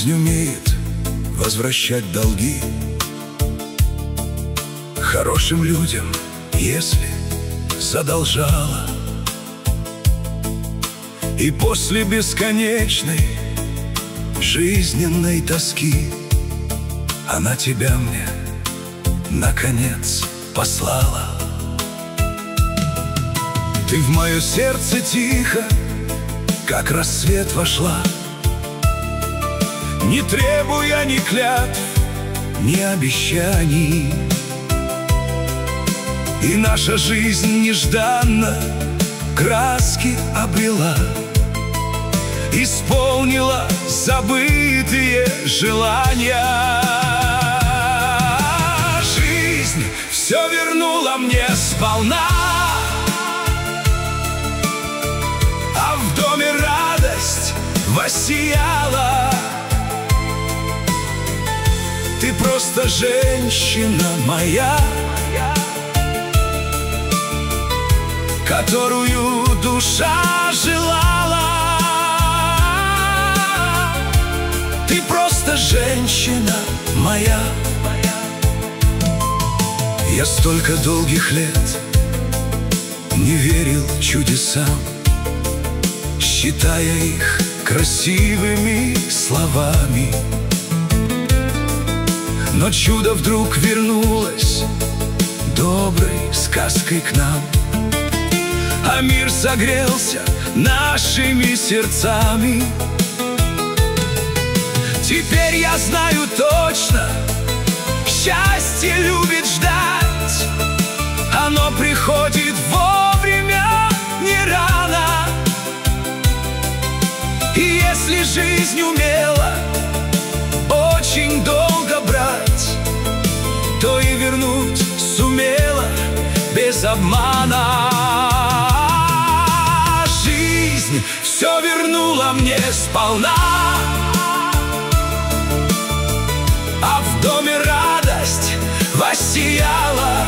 Жизнь умеет возвращать долги хорошим людям, если задолжала. И после бесконечной жизненной тоски она тебя мне наконец послала. Ты в мое сердце тихо, как рассвет, вошла, не требуя ни клятв, ни обещаний. И наша жизнь нежданно краски обрела, исполнила забытые желания. Жизнь все вернула мне сполна, а в доме радость воссияла. Ты просто женщина моя, которую душа желала. Ты просто женщина моя. Я столько долгих лет не верил чудесам, считая их красивыми словами. Но чудо вдруг вернулось доброй сказкой к нам, а мир согрелся нашими сердцами. Теперь я знаю точно, счастье любит ждать. Оно приходит вовремя, не рано. И если жизнь умела очень долго брать, то и вернуть сумела без обмана. Жизнь все вернула мне сполна, а в доме радость воссияла.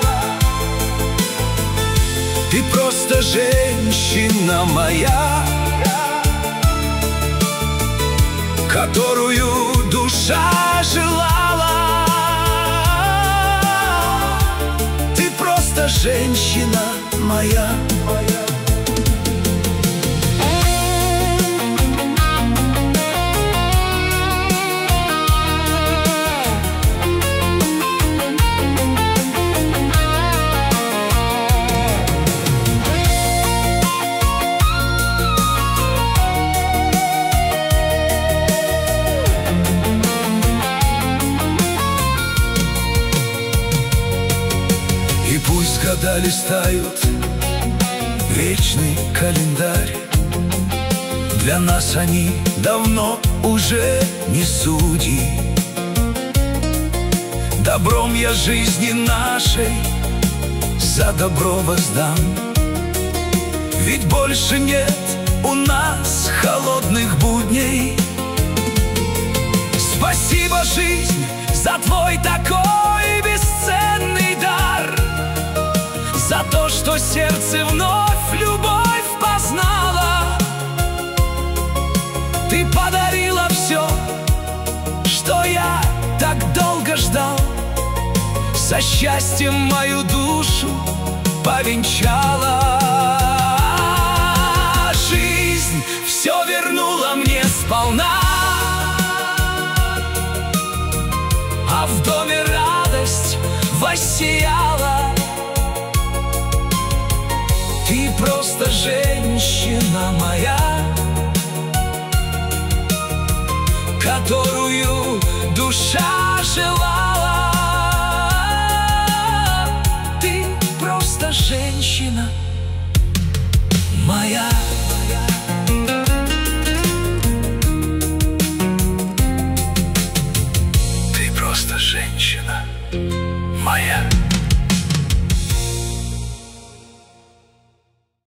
Ты просто женщина моя, которую душа желала. Ты просто женщина моя. Пусть года листают вечный календарь, для нас они давно уже не судьи. Добром я жизни нашей за добро воздам, ведь больше нет у нас холодных будней. Спасибо, жизнь, за твой такой бесценный дар, за то, что сердце вновь любовь познало. Ты подарила все, что я так долго ждал, со счастьем мою душу повенчала. Жизнь все вернула мне сполна, а в доме радость воссияла. Ты просто женщина моя, которую душа желала. Ты просто женщина моя. Ты просто женщина моя.